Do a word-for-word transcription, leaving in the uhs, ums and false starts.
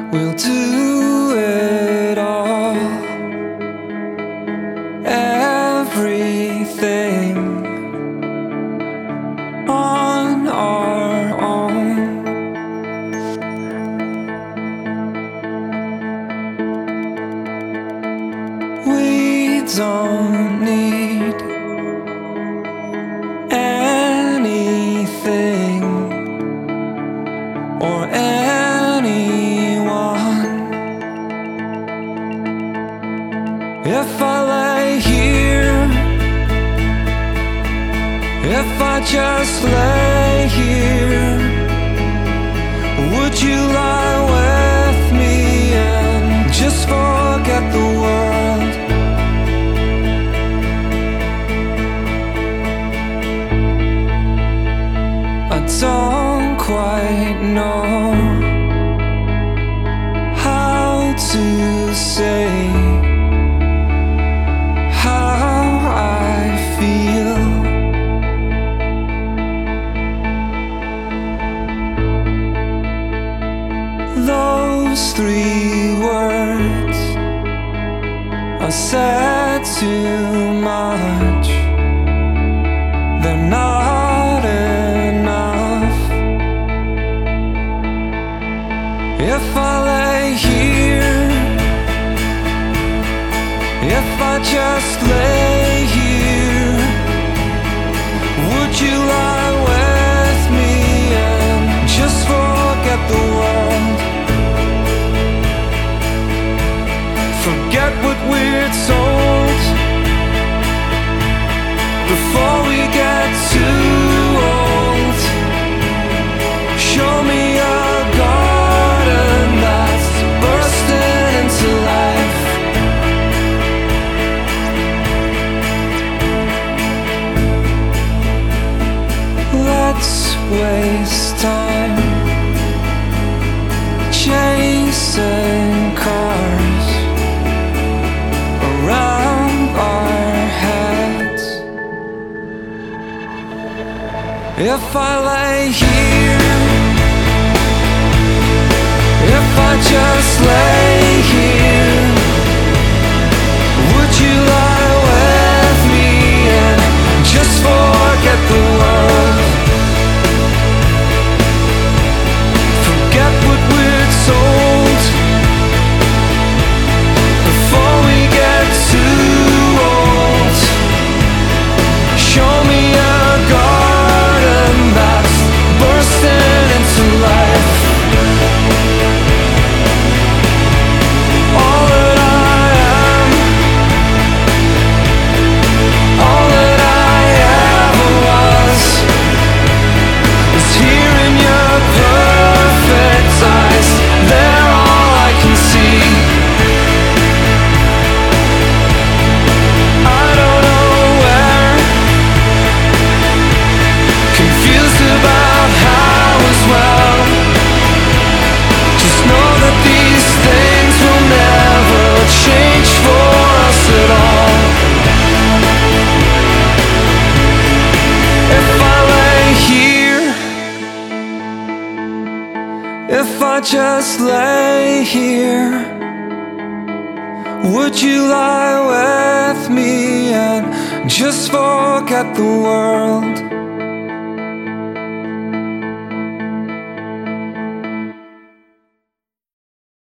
We'll do it all, everything on our own. We don't need anything or anyone. If I lay here, if I just lay here, would you lie with me and just forget the world? I don't quite know how to say how I feel. Those three words are said too much. They're not enough. If I lay here, if I just lay here, would you lie with me and just forget the world? Forget what we're told before we get too old. Show me a garden that's bursting into life. Let's waste time chasing cars around our heads. If I lay here, if I just lay here, would you lie with me and just forget the world? Forget what we're told before we get too old. Show me a garden that's bursting into life. All that I am, all that I ever was, is here in your perfect eyes. They're all I can see. I don't know where, confused about how as well. Just know that these things will never change for us at all. If I lay here, if I just lay here, would you lie with me and just forget the world?